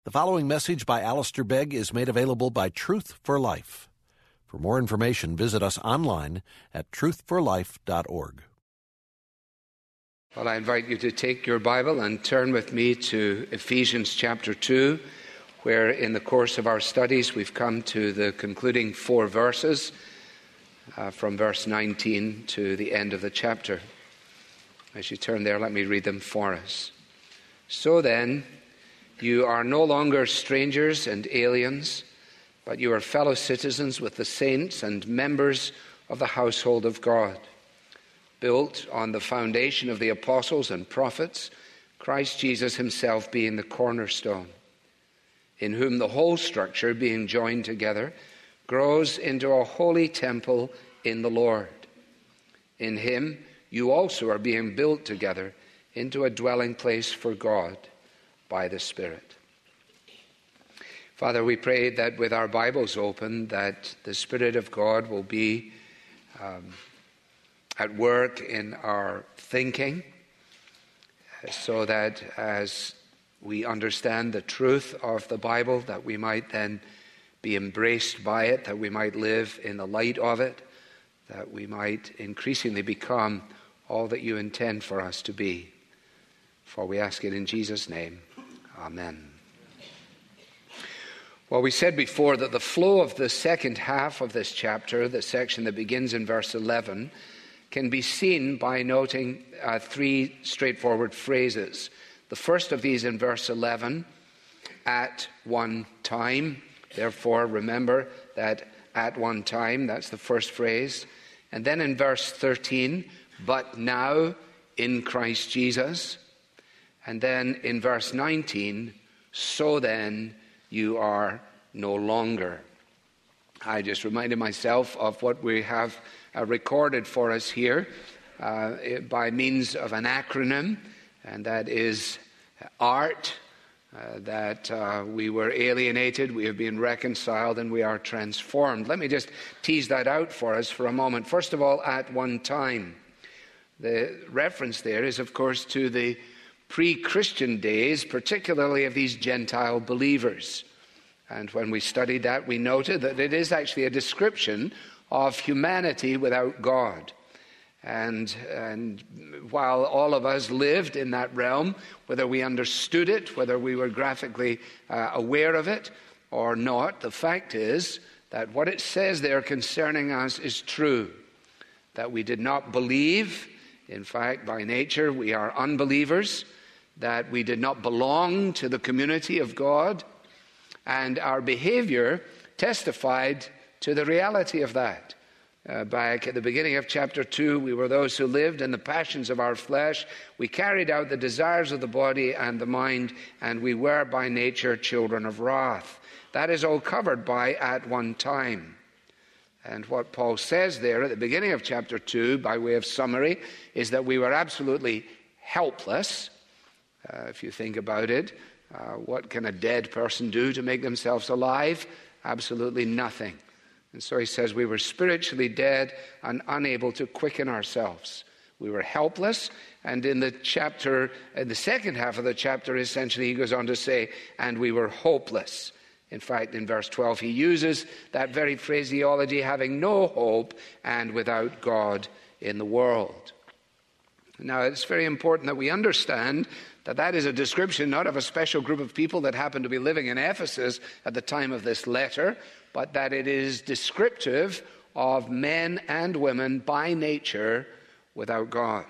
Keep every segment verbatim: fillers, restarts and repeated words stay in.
The following message by Alistair Begg is made available by Truth for Life. For more information, visit us online at truth for life dot org. Well, I invite you to take your Bible and turn with me to Ephesians chapter two, where in the course of our studies we've come to the concluding four verses uh, from verse nineteen to the end of the chapter. As you turn there, let me read them for us. So then, you are no longer strangers and aliens, but you are fellow citizens with the saints and members of the household of God, built on the foundation of the apostles and prophets, Christ Jesus himself being the cornerstone, in whom the whole structure, being joined together, grows into a holy temple in the Lord. In him you also are being built together into a dwelling place for God by the Spirit. Father, we pray that with our Bibles open, that the Spirit of God will be um, at work in our thinking, so that as we understand the truth of the Bible, that we might then be embraced by it, that we might live in the light of it, that we might increasingly become all that you intend for us to be. For we ask it in Jesus' name. Amen. Well, we said before that the flow of the second half of this chapter, the section that begins in verse eleven, can be seen by noting uh, three straightforward phrases. The first of these in verse eleven, at one time. Therefore, remember that at one time, that's the first phrase. And then in verse thirteen, but now in Christ Jesus. And then in verse nineteen, so then you are no longer. I just reminded myself of what we have uh, recorded for us here uh, by means of an acronym, and that is ART, uh, that uh, we were alienated, we have been reconciled, and we are transformed. Let me just tease that out for us for a moment. First of all, at one time. The reference there is, of course, to the pre-Christian days, particularly of these Gentile believers. And when we studied that, we noted that it is actually a description of humanity without God. And, and while all of us lived in that realm, whether we understood it, whether we were graphically uh, aware of it or not, the fact is that what it says there concerning us is true. That we did not believe. In fact, by nature, we are unbelievers. That we did not belong to the community of God, and our behavior testified to the reality of that. Uh, back at the beginning of chapter two, we were those who lived in the passions of our flesh. We carried out the desires of the body and the mind, and we were by nature children of wrath. That is all covered by at one time. And what Paul says there at the beginning of chapter two, by way of summary, is that we were absolutely helpless. Uh, if you think about it, uh, what can a dead person do to make themselves alive? Absolutely nothing. And so he says we were spiritually dead and unable to quicken ourselves. We were helpless, and in the chapter, in the second half of the chapter, essentially he goes on to say, and we were hopeless. In fact, in verse twelve, he uses that very phraseology, having no hope and without God in the world. Now, it's very important that we understand that that is a description not of a special group of people that happened to be living in Ephesus at the time of this letter, but that it is descriptive of men and women by nature without God.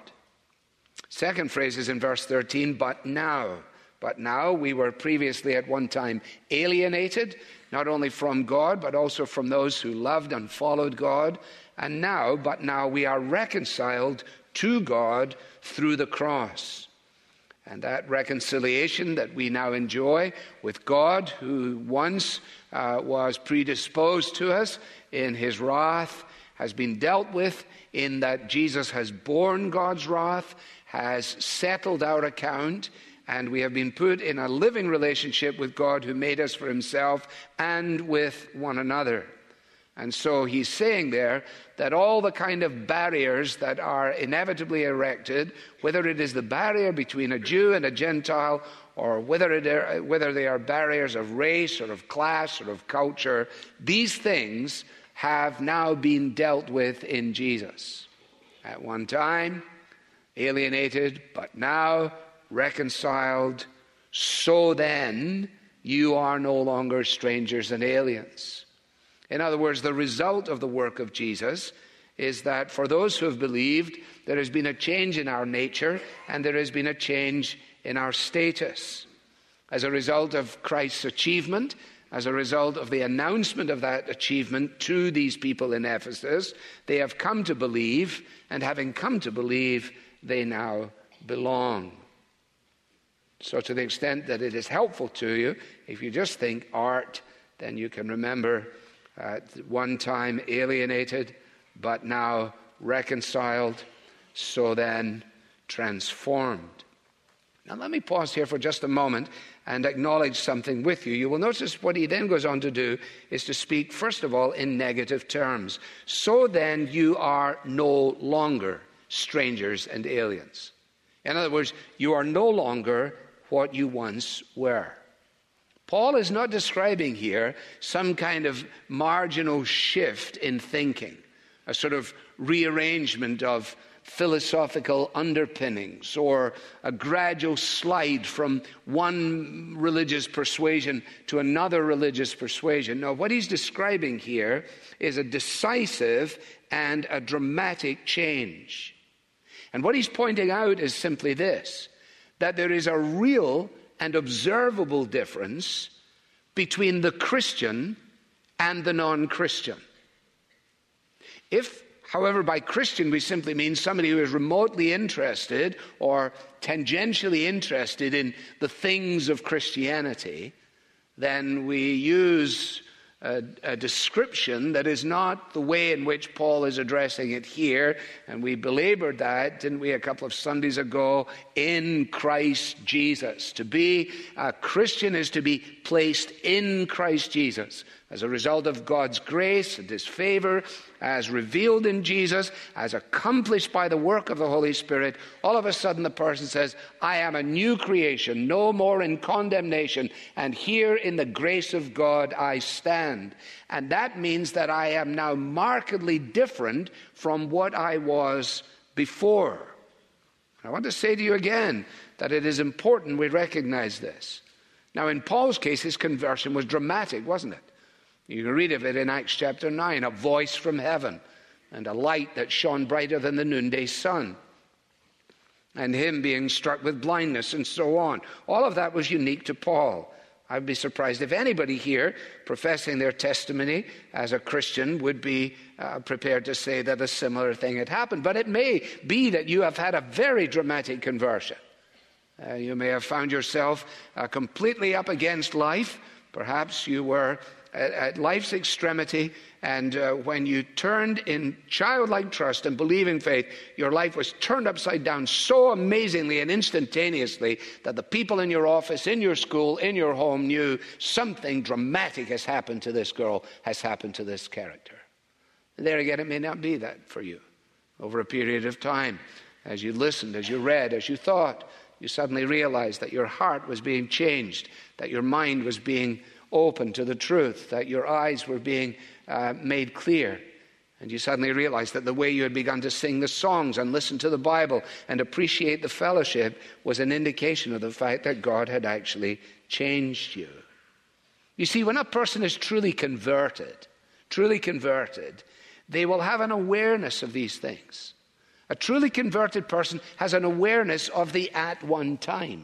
Second phrase is in verse thirteen, but now. But now we were previously at one time alienated, not only from God, but also from those who loved and followed God. And now, but now we are reconciled to God through the cross. And that reconciliation that we now enjoy with God, who once uh, was predisposed to us in his wrath, has been dealt with in that Jesus has borne God's wrath, has settled our account, and we have been put in a living relationship with God who made us for himself and with one another. And so he's saying there that all the kind of barriers that are inevitably erected, whether it is the barrier between a Jew and a Gentile, or whether, it are, whether they are barriers of race or of class or of culture, these things have now been dealt with in Jesus. At one time, alienated, but now reconciled, so then you are no longer strangers and aliens. In other words, the result of the work of Jesus is that for those who have believed, there has been a change in our nature and there has been a change in our status. As a result of Christ's achievement, as a result of the announcement of that achievement to these people in Ephesus, they have come to believe, and having come to believe, they now belong. So to the extent that it is helpful to you, if you just think art, then you can remember at one time alienated, but now reconciled, so then transformed. Now let me pause here for just a moment and acknowledge something with you. You will notice what he then goes on to do is to speak, first of all, in negative terms. So then you are no longer strangers and aliens. In other words, you are no longer what you once were. Paul is not describing here some kind of marginal shift in thinking, a sort of rearrangement of philosophical underpinnings or a gradual slide from one religious persuasion to another religious persuasion. No, what he's describing here is a decisive and a dramatic change. And what he's pointing out is simply this, that there is a real and observable difference between the Christian and the non-Christian. If, however, by Christian we simply mean somebody who is remotely interested or tangentially interested in the things of Christianity, then we use a, a description that is not the way in which Paul is addressing it here. And we belabored that, didn't we, a couple of Sundays ago, in Christ Jesus. To be a Christian is to be placed in Christ Jesus as a result of God's grace and his favor, as revealed in Jesus, as accomplished by the work of the Holy Spirit. All of a sudden the person says, I am a new creation, no more in condemnation, and here in the grace of God I stand. And that means that I am now markedly different from what I was before. I want to say to you again that it is important we recognize this. Now, in Paul's case, his conversion was dramatic, wasn't it? You can read of it in Acts chapter nine, a voice from heaven and a light that shone brighter than the noonday sun, and him being struck with blindness and so on. All of that was unique to Paul. I'd be surprised if anybody here professing their testimony as a Christian would be uh, prepared to say that a similar thing had happened. But it may be that you have had a very dramatic conversion. Uh, you may have found yourself uh, completely up against life. Perhaps you were at, at life's extremity, and uh, when you turned in childlike trust and believing faith, your life was turned upside down so amazingly and instantaneously that the people in your office, in your school, in your home knew something dramatic has happened to this girl, has happened to this character. And there again, it may not be that for you. Over a period of time, as you listened, as you read, as you thought, you suddenly realized that your heart was being changed, that your mind was being open to the truth, that your eyes were being uh, made clear. And you suddenly realized that the way you had begun to sing the songs and listen to the Bible and appreciate the fellowship was an indication of the fact that God had actually changed you. You see, when a person is truly converted, truly converted, they will have an awareness of these things. A truly converted person has an awareness of the at one time.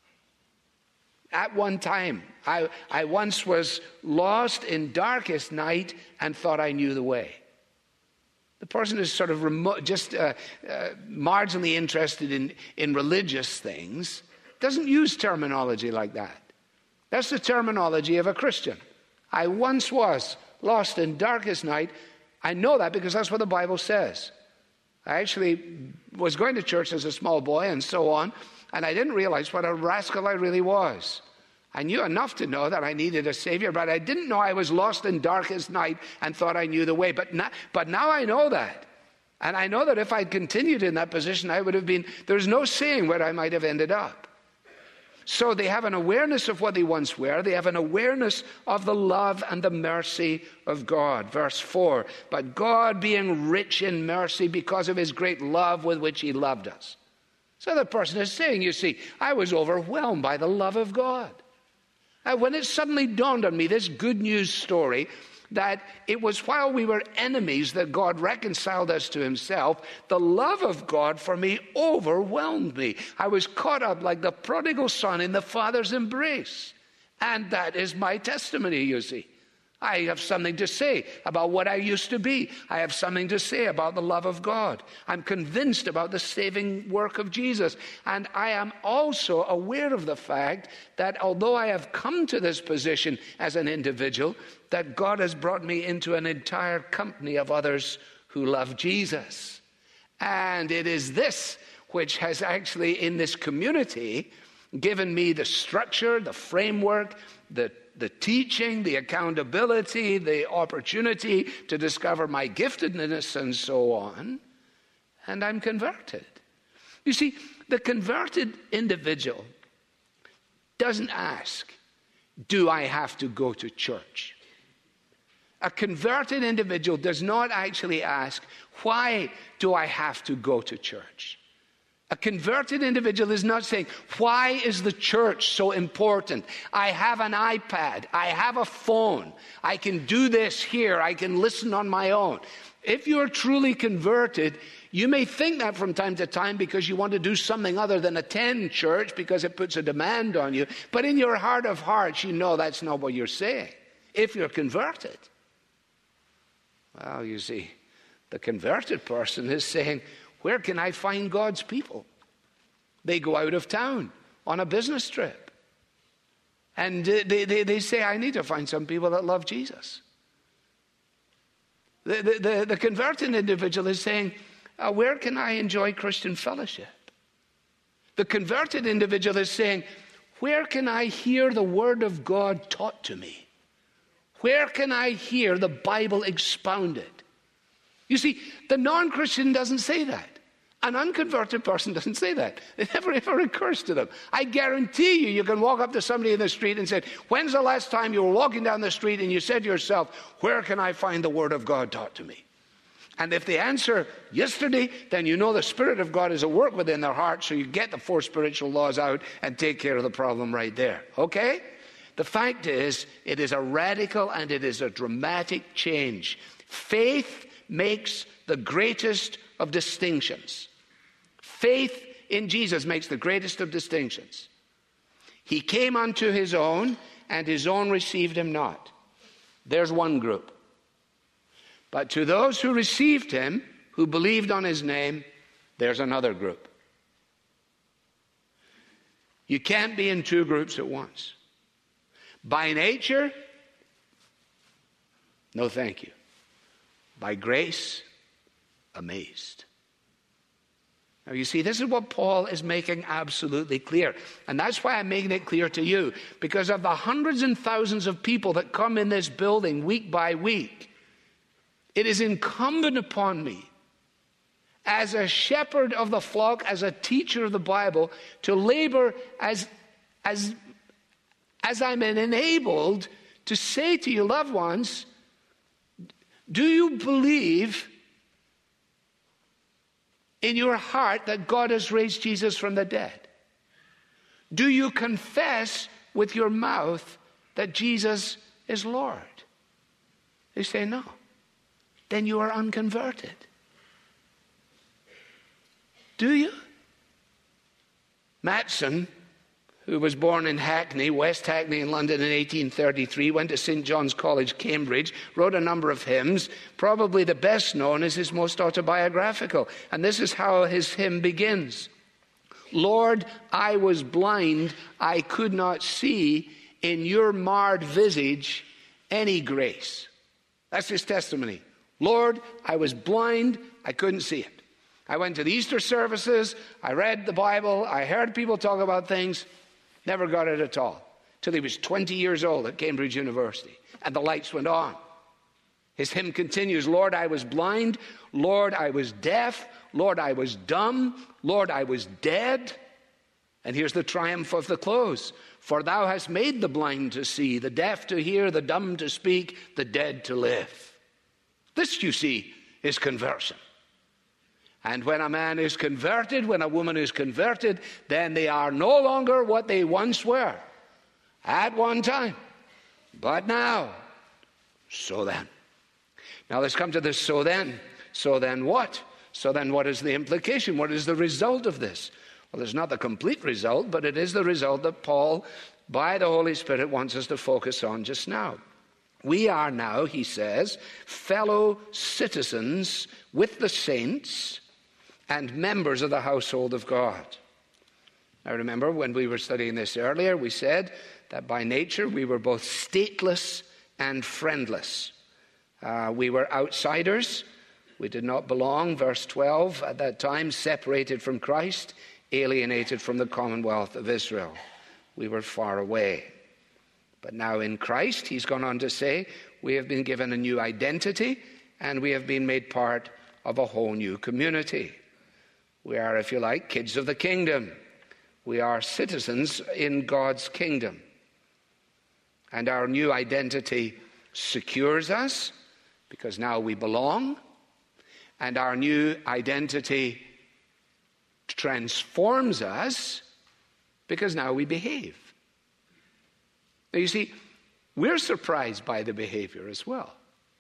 At one time, I, I once was lost in darkest night and thought I knew the way. The person is sort of remote, just uh, uh, marginally interested in, in religious things doesn't use terminology like that. That's the terminology of a Christian. I once was lost in darkest night. I know that because that's what the Bible says. I actually was going to church as a small boy and so on, and I didn't realize what a rascal I really was. I knew enough to know that I needed a Savior, but I didn't know I was lost in darkest night and thought I knew the way. But now, but now I know that. And I know that if I'd continued in that position, I would have been, there's no saying where I might have ended up. So they have an awareness of what they once were. They have an awareness of the love and the mercy of God. Verse four, but God being rich in mercy because of his great love with which he loved us. So the person is saying, you see, I was overwhelmed by the love of God. And when it suddenly dawned on me, this good news story, that it was while we were enemies that God reconciled us to himself, the love of God for me overwhelmed me. I was caught up like the prodigal son in the father's embrace. And that is my testimony, you see. I have something to say about what I used to be. I have something to say about the love of God. I'm convinced about the saving work of Jesus. And I am also aware of the fact that although I have come to this position as an individual, that God has brought me into an entire company of others who love Jesus. And it is this which has actually, in this community, given me the structure, the framework, the the teaching, the accountability, the opportunity to discover my giftedness and so on, and I'm converted. You see, the converted individual doesn't ask, do I have to go to church? A converted individual does not actually ask, why do I have to go to church? A converted individual is not saying, why is the church so important? I have an iPad. I have a phone. I can do this here. I can listen on my own. If you're truly converted, you may think that from time to time because you want to do something other than attend church because it puts a demand on you. But in your heart of hearts, you know that's not what you're saying. If you're converted. Well, you see, the converted person is saying, where can I find God's people? They go out of town on a business trip. And they, they, they say, I need to find some people that love Jesus. The, the, the, the converted individual is saying, uh, where can I enjoy Christian fellowship? The converted individual is saying, where can I hear the word of God taught to me? Where can I hear the Bible expounded? You see, the non-Christian doesn't say that. An unconverted person doesn't say that. It never ever occurs to them. I guarantee you, you can walk up to somebody in the street and say, when's the last time you were walking down the street and you said to yourself, where can I find the word of God taught to me? And if they answer yesterday, then you know the Spirit of God is at work within their heart, so you get the four spiritual laws out and take care of the problem right there. Okay? The fact is, it is a radical and it is a dramatic change. Faith makes the greatest of distinctions. Faith in Jesus makes the greatest of distinctions. He came unto his own, and his own received him not. There's one group. But to those who received him, who believed on his name, there's another group. You can't be in two groups at once. By nature, no thank you. By grace, amazed. Now you see, this is what Paul is making absolutely clear. And that's why I'm making it clear to you. Because of the hundreds and thousands of people that come in this building week by week, it is incumbent upon me, as a shepherd of the flock, as a teacher of the Bible, to labor as, as, as I'm enabled to say to you, loved ones, do you believe in your heart that God has raised Jesus from the dead? Do you confess with your mouth that Jesus is Lord? They say no. Then you are unconverted. Do you? Matson, who was born in Hackney, West Hackney in London in eighteen thirty-three, went to Saint John's College, Cambridge, wrote a number of hymns. Probably the best known is his most autobiographical. And this is how his hymn begins. Lord, I was blind, I could not see in your marred visage any grace. That's his testimony. Lord, I was blind, I couldn't see it. I went to the Easter services, I read the Bible, I heard people talk about things, never got it at all. Till he was twenty years old at Cambridge University, and the lights went on. His hymn continues, Lord, I was blind, Lord, I was deaf, Lord, I was dumb, Lord, I was dead. And here's the triumph of the close. For thou hast made the blind to see, the deaf to hear, the dumb to speak, the dead to live. This, you see, is conversion. And when a man is converted, when a woman is converted, then they are no longer what they once were at one time. But now, so then. Now let's come to this so then. So then what? So then what is the implication? What is the result of this? Well, it's not the complete result, but it is the result that Paul, by the Holy Spirit, wants us to focus on just now. We are now, he says, fellow citizens with the saints and members of the household of God. Now remember, when we were studying this earlier, we said that by nature we were both stateless and friendless. Uh, we were outsiders. We did not belong, verse twelve, at that time, separated from Christ, alienated from the commonwealth of Israel. We were far away. But now in Christ, he's gone on to say, we have been given a new identity and we have been made part of a whole new community. We are, if you like, kids of the kingdom. We are citizens in God's kingdom. And our new identity secures us because now we belong. And our new identity transforms us because now we behave. Now you see, we're surprised by the behavior as well.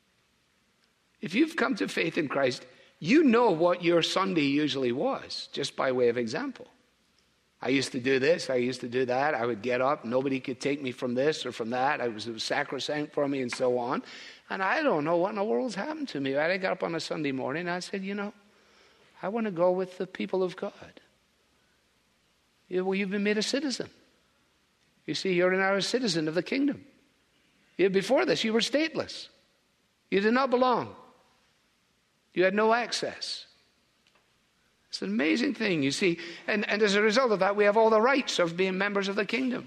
If you've come to faith in Christ, you know what your Sunday usually was, just by way of example. I used to do this, I used to do that, I would get up, nobody could take me from this or from that, I was, it was sacrosanct for me and so on. And I don't know what in the world's happened to me. I got up on a Sunday morning and I said, you know, I want to go with the people of God. Well, you've been made a citizen. You see, you're now a citizen of the kingdom. Before this, you were stateless. You did not belong. You had no access. It's an amazing thing, you see. And, and as a result of that, we have all the rights of being members of the kingdom.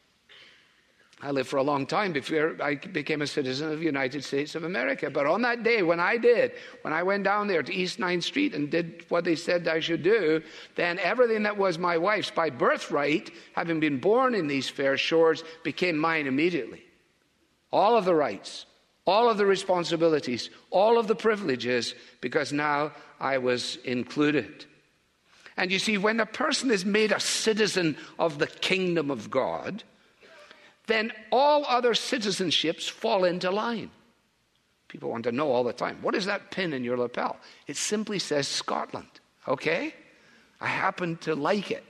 I lived for a long time before I became a citizen of the United States of America. But on that day, when I did, when I went down there to East ninth Street and did what they said I should do, then everything that was my wife's by birthright, having been born in these fair shores, became mine immediately. All of the rights, all of the responsibilities, all of the privileges, because now I was included. And you see, when a person is made a citizen of the kingdom of God, then all other citizenships fall into line. People want to know all the time, what is that pin in your lapel? It simply says Scotland, okay? I happen to like it.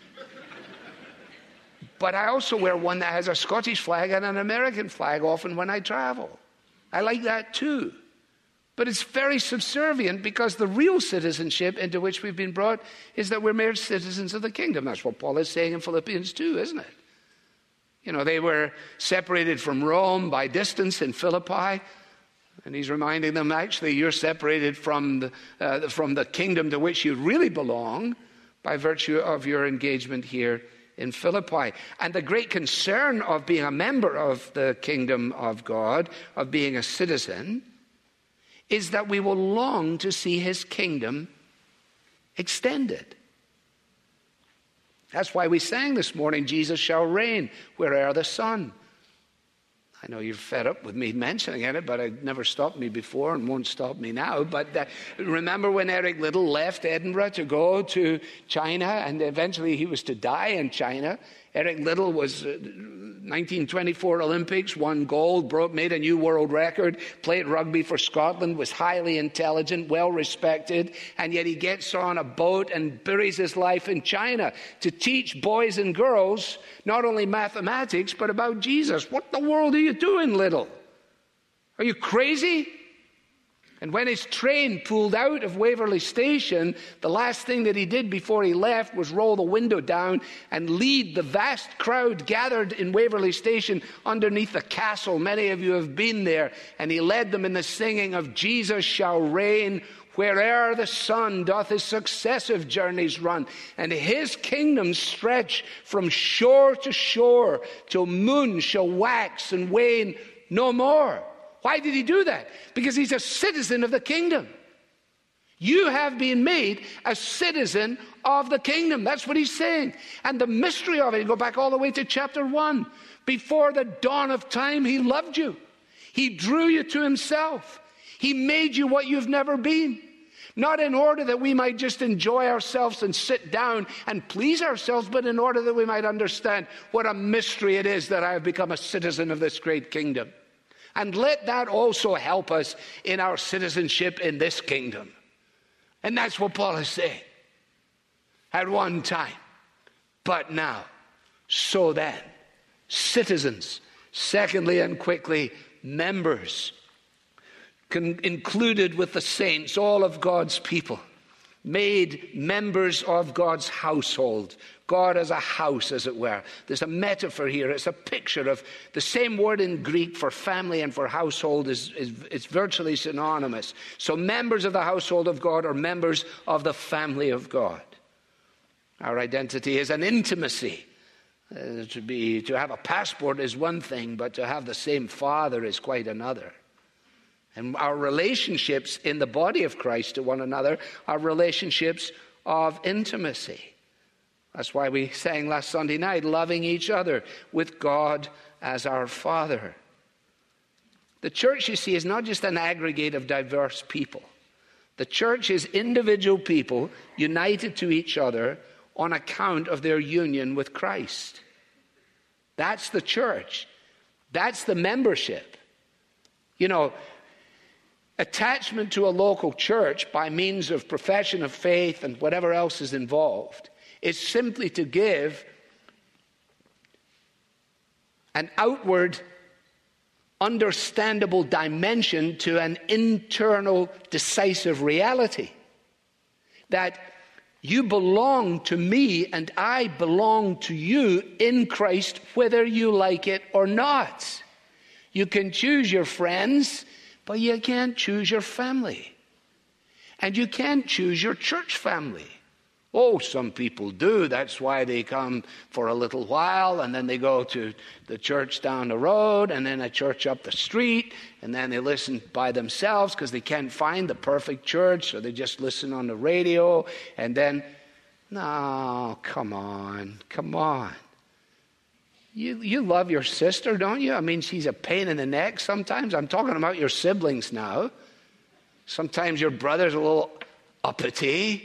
But I also wear one that has a Scottish flag and an American flag often when I travel. I like that too. But it's very subservient because the real citizenship into which we've been brought is that we're made citizens of the kingdom. That's what Paul is saying in Philippians two, isn't it? You know, they were separated from Rome by distance in Philippi. And he's reminding them, actually, you're separated from the, uh, from the kingdom to which you really belong by virtue of your engagement here in Philippi. And the great concern of being a member of the kingdom of God, of being a citizen, is that we will long to see his kingdom extended. That's why we sang this morning, Jesus shall reign where'er the sun. I know you're fed up with me mentioning it, but it never stopped me before and won't stop me now. But uh, remember when Eric Liddell left Edinburgh to go to China, and eventually he was to die in China. Eric Liddell was uh, nineteen twenty-four Olympics, won gold, broke, made a new world record, played rugby for Scotland, was highly intelligent, well respected, and yet he gets on a boat and buries his life in China to teach boys and girls not only mathematics, but about Jesus. What in the world are you doing, Liddell? Are you crazy? And when his train pulled out of Waverley Station, the last thing that he did before he left was roll the window down and lead the vast crowd gathered in Waverley Station underneath the castle. Many of you have been there. And he led them in the singing of Jesus shall reign where'er the sun doth his successive journeys run. And his kingdom stretch from shore to shore till moon shall wax and wane no more. Why did he do that? Because he's a citizen of the kingdom. You have been made a citizen of the kingdom. That's what he's saying. And the mystery of it, you go back all the way to chapter one. Before the dawn of time, he loved you. He drew you to himself. He made you what you've never been. Not in order that we might just enjoy ourselves and sit down and please ourselves, but in order that we might understand what a mystery it is that I have become a citizen of this great kingdom. And let that also help us in our citizenship in this kingdom. And that's what Paul is saying. At one time, but now, so then, citizens. Secondly and quickly, members. Con- included with the saints, all of God's people. Made members of God's household. God as a house, as it were. There's a metaphor here. It's a picture of the same word in Greek for family and for household is, is it's virtually synonymous. So members of the household of God are members of the family of God. Our identity is an intimacy. Uh, to be to have a passport is one thing, but to have the same Father is quite another. And our relationships in the body of Christ to one another are relationships of intimacy. That's why we sang last Sunday night, loving each other with God as our Father. The church, you see, is not just an aggregate of diverse people. The church is individual people united to each other on account of their union with Christ. That's the church. That's the membership. You know, attachment to a local church by means of profession of faith and whatever else is involved is simply to give an outward, understandable dimension to an internal, decisive reality. That you belong to me and I belong to you in Christ, whether you like it or not. You can choose your friends, but you can't choose your family. And you can't choose your church family. Oh, some people do. That's why they come for a little while, and then they go to the church down the road, and then a church up the street, and then they listen by themselves because they can't find the perfect church, so they just listen on the radio, and then, no, come on, come on. You, you love your sister, don't you? I mean, she's a pain in the neck sometimes. I'm talking about your siblings now. Sometimes your brother's a little uppity.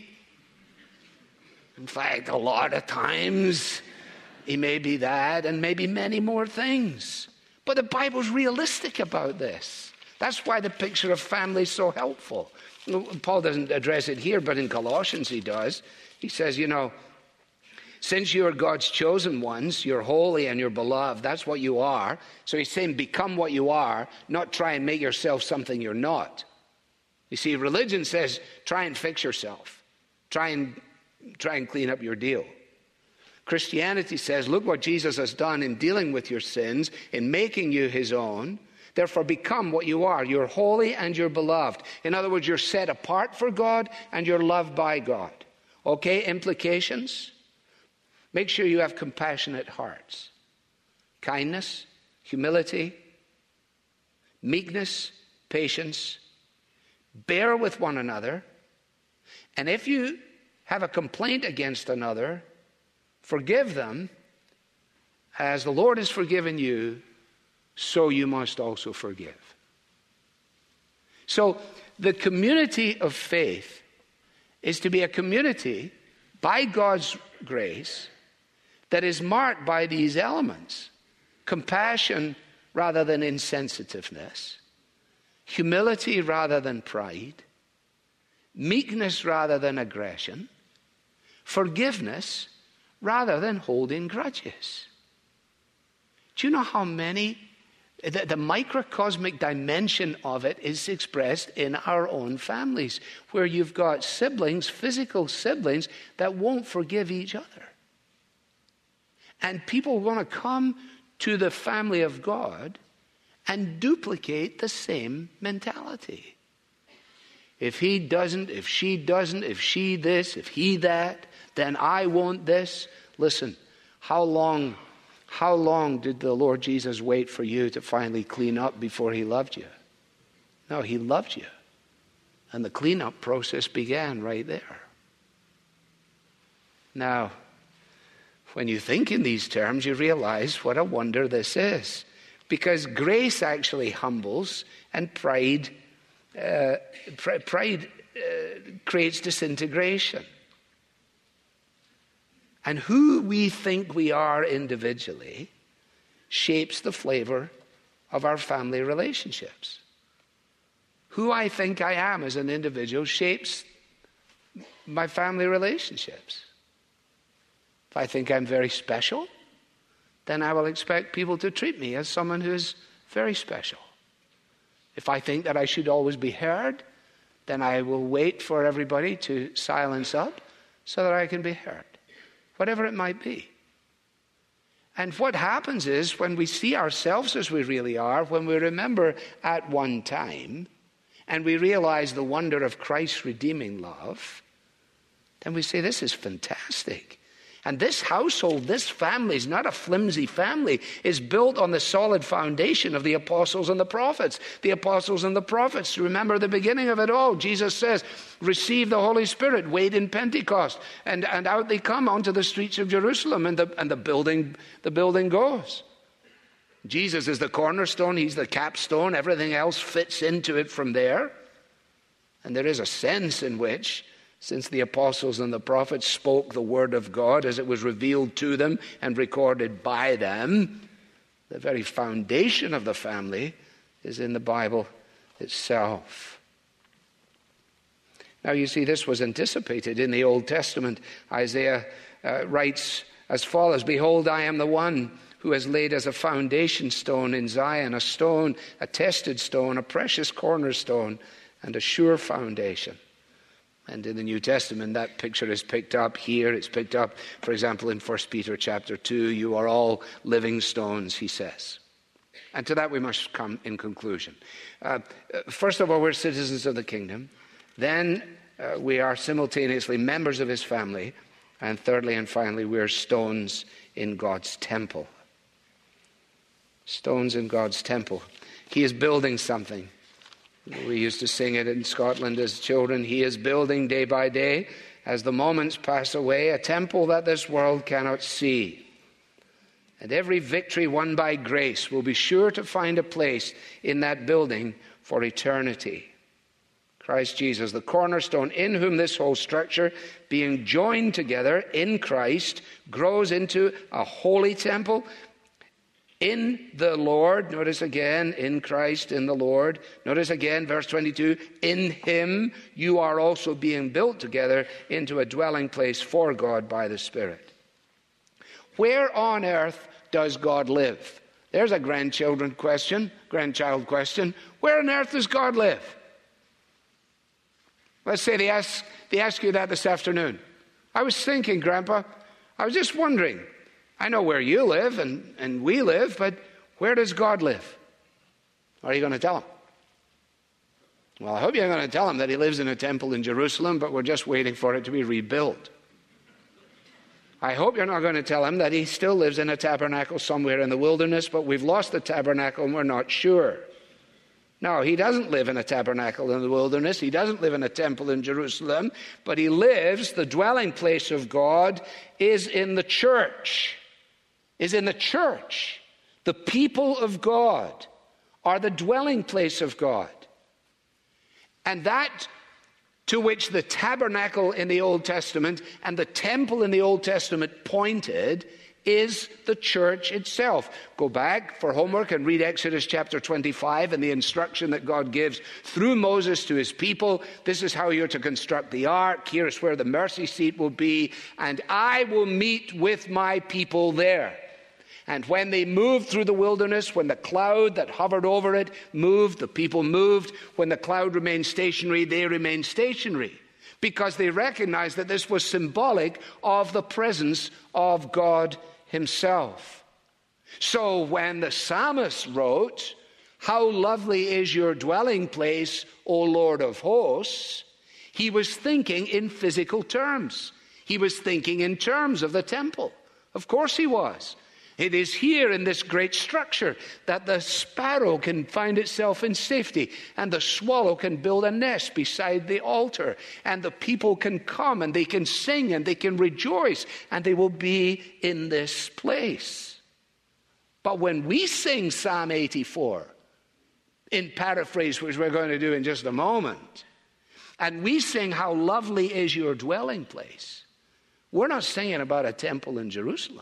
In fact, a lot of times he may be that and maybe many more things. But the Bible's realistic about this. That's why the picture of family is so helpful. Paul doesn't address it here, but in Colossians he does. He says, you know, since you are God's chosen ones, you're holy and you're beloved, that's what you are. So he's saying become what you are, not try and make yourself something you're not. You see, religion says try and fix yourself. Try and Try and clean up your deal. Christianity says, look what Jesus has done in dealing with your sins, in making you his own. Therefore, become what you are. You're holy and you're beloved. In other words, you're set apart for God and you're loved by God. Okay, implications? Make sure you have compassionate hearts. Kindness, humility, meekness, patience. Bear with one another. And if you have a complaint against another, forgive them, as the Lord has forgiven you, so you must also forgive. So the community of faith is to be a community by God's grace that is marked by these elements: compassion rather than insensitiveness, humility rather than pride, meekness rather than aggression, forgiveness rather than holding grudges. Do you know how many, the, the microcosmic dimension of it is expressed in our own families, where you've got siblings, physical siblings, that won't forgive each other. And people want to come to the family of God and duplicate the same mentality. If he doesn't, if she doesn't, if she this, if he that, then I won't this. Listen, how long, how long did the Lord Jesus wait for you to finally clean up before he loved you? No, he loved you. And the cleanup process began right there. Now, when you think in these terms, you realize what a wonder this is. Because grace actually humbles, and pride, uh, pr- pride uh, creates disintegration. And who we think we are individually shapes the flavor of our family relationships. Who I think I am as an individual shapes my family relationships. If I think I'm very special, then I will expect people to treat me as someone who is very special. If I think that I should always be heard, then I will wait for everybody to silence up so that I can be heard, whatever it might be. And what happens is, when we see ourselves as we really are, when we remember at one time, and we realize the wonder of Christ's redeeming love, then we say, this is fantastic. And this household, this family is not a flimsy family. It's built on the solid foundation of the apostles and the prophets. The apostles and the prophets, remember the beginning of it all. Jesus says, receive the Holy Spirit, wait in Pentecost. And, and out they come onto the streets of Jerusalem, and the, and the building, the building goes. Jesus is the cornerstone, he's the capstone, everything else fits into it from there. And there is a sense in which, since the apostles and the prophets spoke the word of God as it was revealed to them and recorded by them, the very foundation of the family is in the Bible itself. Now you see, this was anticipated in the Old Testament. Isaiah uh, writes as follows, behold, I am the one who has laid as a foundation stone in Zion, a stone, a tested stone, a precious cornerstone, and a sure foundation. And in the New Testament, that picture is picked up here. It's picked up, for example, in First Peter chapter two. You are all living stones, he says. And to that we must come in conclusion. Uh, first of all, we're citizens of the kingdom. Then uh, we are simultaneously members of his family. And thirdly and finally, we're stones in God's temple. Stones in God's temple. He is building something. We used to sing it in Scotland as children. He is building day by day, as the moments pass away, a temple that this world cannot see. And every victory won by grace will be sure to find a place in that building for eternity. Christ Jesus, the cornerstone, in whom this whole structure, being joined together in Christ, grows into a holy temple in the Lord. Notice again, in Christ, in the Lord. Notice again, verse twenty-two, in him you are also being built together into a dwelling place for God by the Spirit. Where on earth does God live? There's a grandchildren question, grandchild question. Where on earth does God live? Let's say they ask, they ask you that this afternoon. I was thinking, Grandpa, I was just wondering, I know where you live and, and we live, but where does God live? What are you going to tell him? Well, I hope you're going to tell him that he lives in a temple in Jerusalem, but we're just waiting for it to be rebuilt. I hope you're not going to tell him that he still lives in a tabernacle somewhere in the wilderness, but we've lost the tabernacle and we're not sure. No, he doesn't live in a tabernacle in the wilderness. He doesn't live in a temple in Jerusalem, but he lives, the dwelling place of God is in the church. Is in the church. The people of God are the dwelling place of God. And that to which the tabernacle in the Old Testament and the temple in the Old Testament pointed is the church itself. Go back for homework and read Exodus chapter twenty-five and the instruction that God gives through Moses to his people. This is how you're to construct the ark. Here is where the mercy seat will be. And I will meet with my people there. And when they moved through the wilderness, when the cloud that hovered over it moved, the people moved. When the cloud remained stationary, they remained stationary. Because they recognized that this was symbolic of the presence of God himself. So when the psalmist wrote, "How lovely is your dwelling place, O Lord of hosts," he was thinking in physical terms. He was thinking in terms of the temple. Of course he was. It is here in this great structure that the sparrow can find itself in safety, and the swallow can build a nest beside the altar, and the people can come and they can sing and they can rejoice, and they will be in this place. But when we sing Psalm eighty-four, in paraphrase, which we're going to do in just a moment, and we sing how lovely is your dwelling place, we're not singing about a temple in Jerusalem.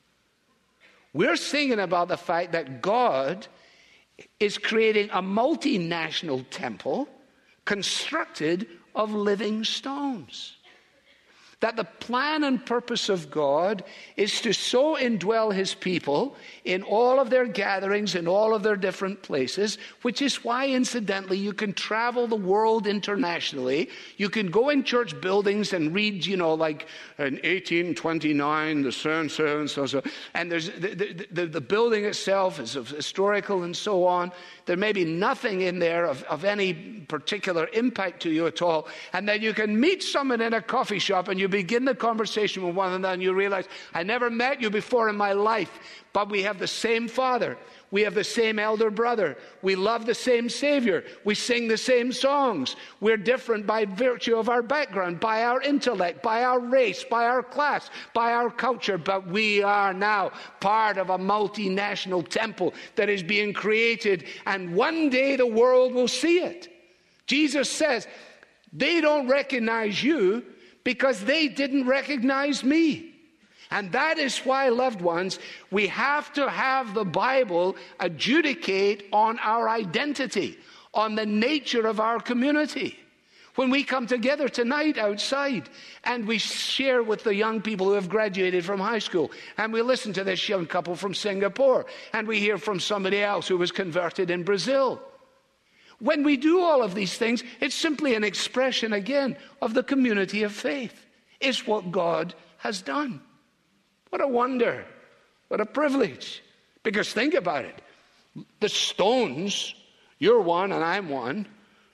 We're singing about the fact that God is creating a multinational temple constructed of living stones. That the plan and purpose of God is to so indwell his people in all of their gatherings, in all of their different places, which is why, incidentally, you can travel the world internationally. You can go in church buildings and read, you know, like in eighteen twenty-nine, the so and so and so, so. And there's the, the, the building itself is historical and so on. There may be nothing in there of, of any particular impact to you at all. And then you can meet someone in a coffee shop and you begin the conversation with one another and you realize, I never met you before in my life, but we have the same Father. We have the same elder brother. We love the same Savior. We sing the same songs. We're different by virtue of our background, by our intellect, by our race, by our class, by our culture. But we are now part of a multinational temple that is being created, and one day the world will see it. Jesus says, they don't recognize you because they didn't recognize me. And that is why, loved ones, we have to have the Bible adjudicate on our identity, on the nature of our community. When we come together tonight outside and we share with the young people who have graduated from high school, and we listen to this young couple from Singapore, and we hear from somebody else who was converted in Brazil. When we do all of these things, it's simply an expression again of the community of faith. It's what God has done. What a wonder. What a privilege. Because think about it. The stones, you're one and I'm one,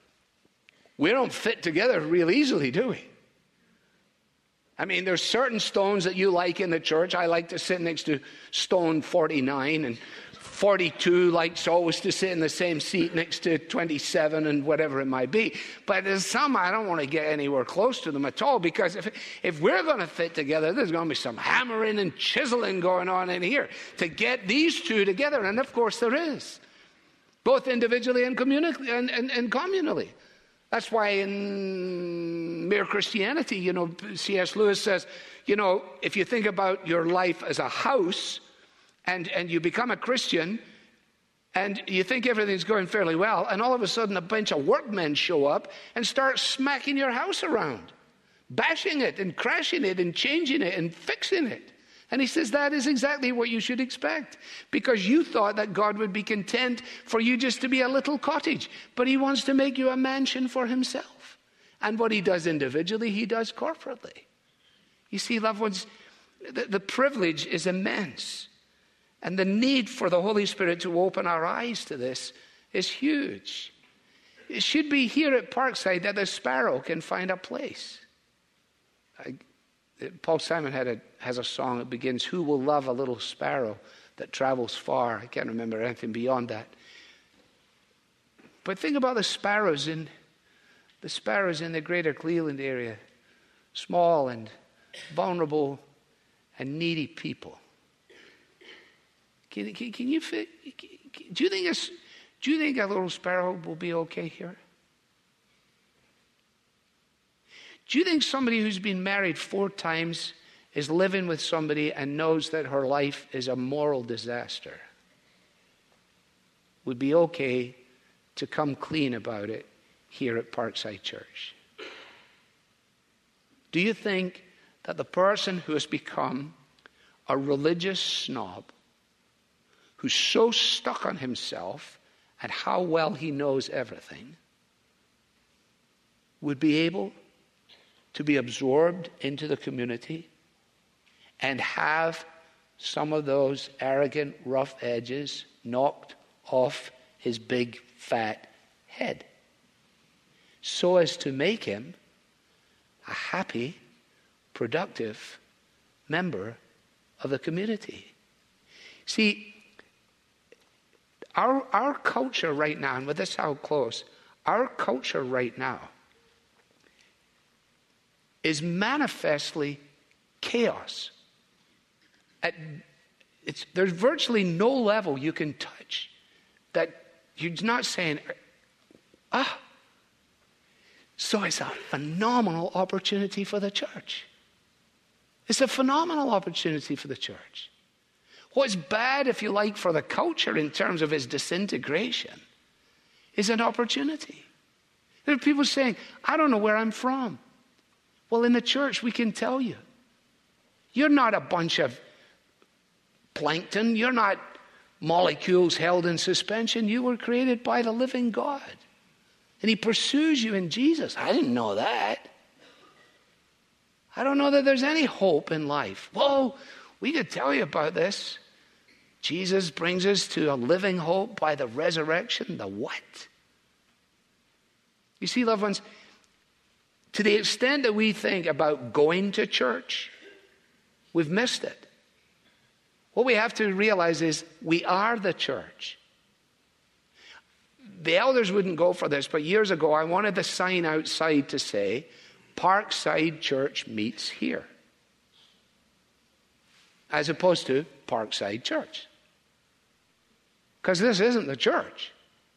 we don't fit together real easily, do we? I mean, there's certain stones that you like in the church. I like to sit next to stone forty-nine, and forty-two likes always to sit in the same seat next to twenty-seven and whatever it might be. But there's some I don't want to get anywhere close to them at all, because if, if we're going to fit together, there's going to be some hammering and chiseling going on in here to get these two together. And of course there is, both individually and, communi- and, and, and communally. That's why in Mere Christianity, you know, C S Lewis says, you know, if you think about your life as a house, and, and you become a Christian, and you think everything's going fairly well, and all of a sudden a bunch of workmen show up and start smacking your house around, bashing it and crashing it and changing it and fixing it. And he says that is exactly what you should expect, because you thought that God would be content for you just to be a little cottage, but he wants to make you a mansion for himself. And what he does individually, he does corporately. You see, loved ones, the, the privilege is immense. And the need for the Holy Spirit to open our eyes to this is huge. It should be here at Parkside that the sparrow can find a place. I, Paul Simon had a, has a song that begins, who will love a little sparrow that travels far? I can't remember anything beyond that. But think about the sparrows in the sparrows in the greater Cleveland area. Small and vulnerable and needy people. Can, can, can you fit, do you think a, do you think a little sparrow will be okay here? Do you think somebody who's been married four times is living with somebody and knows that her life is a moral disaster would be okay to come clean about it here at Parkside Church? Do you think that the person who has become a religious snob, who's so stuck on himself and how well he knows everything, would be able to be absorbed into the community and have some of those arrogant, rough edges knocked off his big, fat head, so as to make him a happy, productive member of the community? See, our, our culture right now, and with this how close, our culture right now is manifestly chaos. At, it's, there's virtually no level you can touch that you're not saying, ah. So it's a phenomenal opportunity for the church. It's a phenomenal opportunity for the church. What's bad, if you like, for the culture in terms of its disintegration is an opportunity. There are people saying, I don't know where I'm from. Well, in the church, we can tell you. You're not a bunch of plankton. You're not molecules held in suspension. You were created by the living God. And he pursues you in Jesus. I didn't know that. I don't know that there's any hope in life. Whoa, we could tell you about this. Jesus brings us to a living hope by the resurrection. The what? You see, loved ones, to the extent that we think about going to church, we've missed it. What we have to realize is we are the church. The elders wouldn't go for this, but years ago I wanted the sign outside to say, Parkside Church meets here, as opposed to Parkside Church. Because this isn't the church.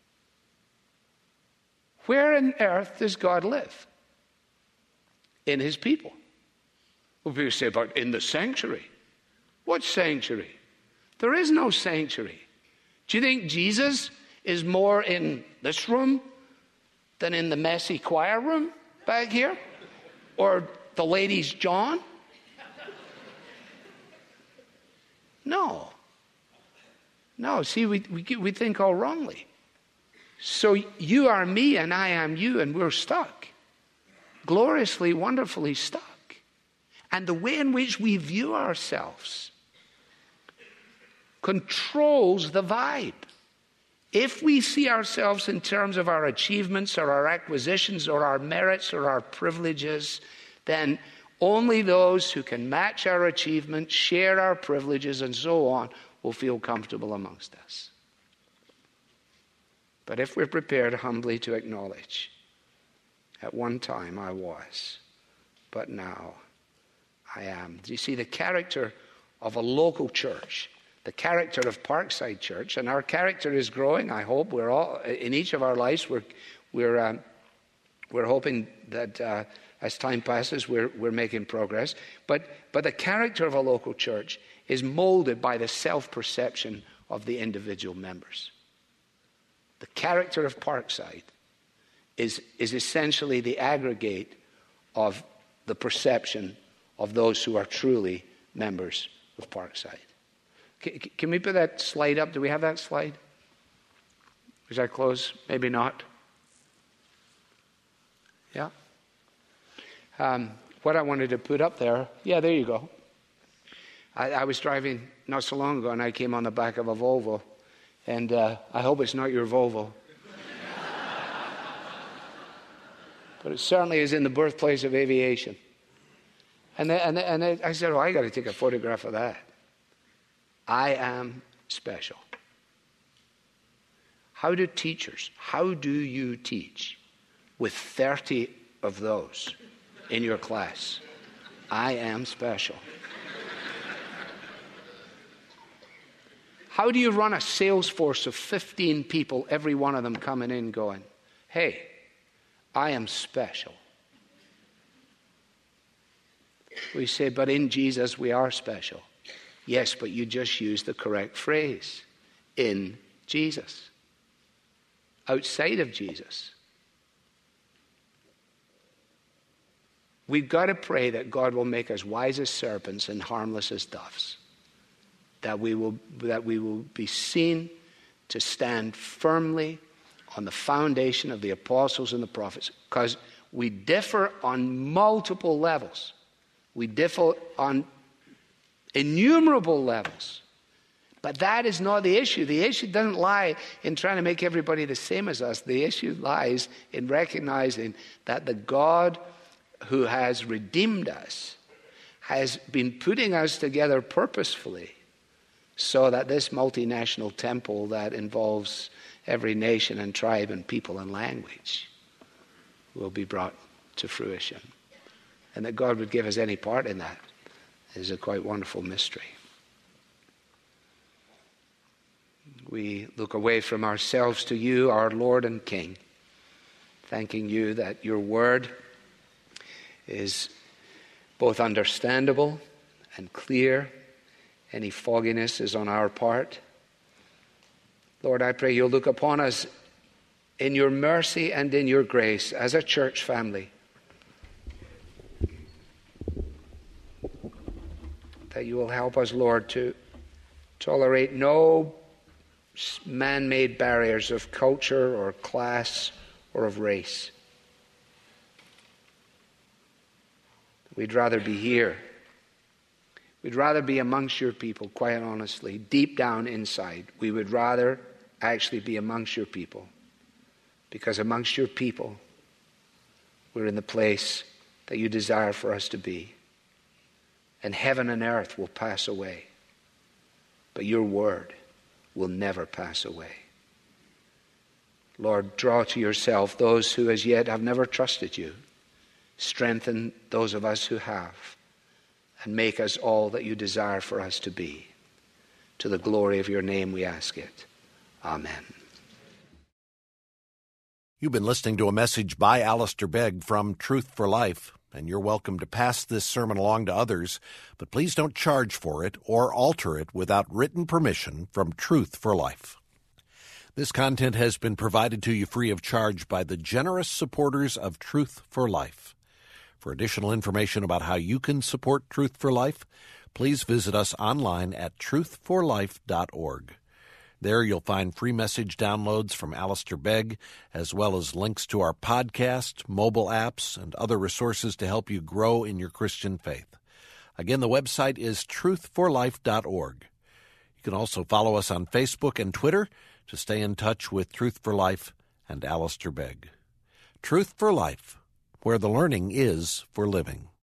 Where on earth does God live? In his people. Well, people say about in the sanctuary. What sanctuary? There is no sanctuary. Do you think Jesus is more in this room than in the messy choir room back here? Or the ladies' John? No. No, see, we, we, we think all wrongly. So you are me and I am you, and we're stuck. Gloriously, wonderfully stuck. And the way in which we view ourselves controls the vibe. If we see ourselves in terms of our achievements or our acquisitions or our merits or our privileges, then only those who can match our achievements, share our privileges, and so on will feel comfortable amongst us. But if we're prepared humbly to acknowledge, at one time I was, but now I am. Do you see the character of a local church? The character of Parkside Church, and our character is growing. I hope we're all in each of our lives. We're we're um, we're hoping that uh, as time passes, we're we're making progress. But but the character of a local church is molded by the self-perception of the individual members. The character of Parkside is is essentially the aggregate of the perception of those who are truly members of Parkside. Can we put that slide up? Do we have that slide? Is that close? Maybe not. Yeah. Um, what I wanted to put up there, yeah, there you go. I, I was driving not so long ago, and I came on the back of a Volvo, and uh, I hope it's not your Volvo. But it certainly is in the birthplace of aviation. And, they, and, they, and they, I said, oh, I got to take a photograph of that. I am special. How do teachers, how do you teach with thirty of those in your class? I am special. How do you run a sales force of fifteen people, every one of them coming in going, hey, I am special? We say, but in Jesus we are special. Yes, but you just used the correct phrase. In Jesus. Outside of Jesus. We've got to pray that God will make us wise as serpents and harmless as doves. That we will, that we will be seen to stand firmly on the foundation of the apostles and the prophets. Because we differ on multiple levels. We differ on innumerable levels. But that is not the issue. The issue doesn't lie in trying to make everybody the same as us. The issue lies in recognizing that the God who has redeemed us has been putting us together purposefully so that this multinational temple that involves every nation and tribe and people and language will be brought to fruition. And that God would give us any part in that is a quite wonderful mystery. We look away from ourselves to you, our Lord and King, thanking you that your word is both understandable and clear. Any fogginess is on our part. Lord, I pray you'll look upon us in your mercy and in your grace as a church family. That you will help us, Lord, to tolerate no man-made barriers of culture or class or of race. We'd rather be here. We'd rather be amongst your people, quite honestly. Deep down inside, we would rather actually be amongst your people. Because amongst your people, we're in the place that you desire for us to be. And heaven and earth will pass away. But your word will never pass away. Lord, draw to yourself those who as yet have never trusted you. Strengthen those of us who have. And make us all that you desire for us to be. To the glory of your name we ask it. Amen. You've been listening to a message by Alistair Begg from Truth for Life, and you're welcome to pass this sermon along to others, but please don't charge for it or alter it without written permission from Truth for Life. This content has been provided to you free of charge by the generous supporters of Truth for Life. For additional information about how you can support Truth for Life, please visit us online at truth for life dot org. There you'll find free message downloads from Alistair Begg, as well as links to our podcast, mobile apps, and other resources to help you grow in your Christian faith. Again, the website is truth for life dot org. You can also follow us on Facebook and Twitter to stay in touch with Truth for Life and Alistair Begg. Truth for Life, where the learning is for living.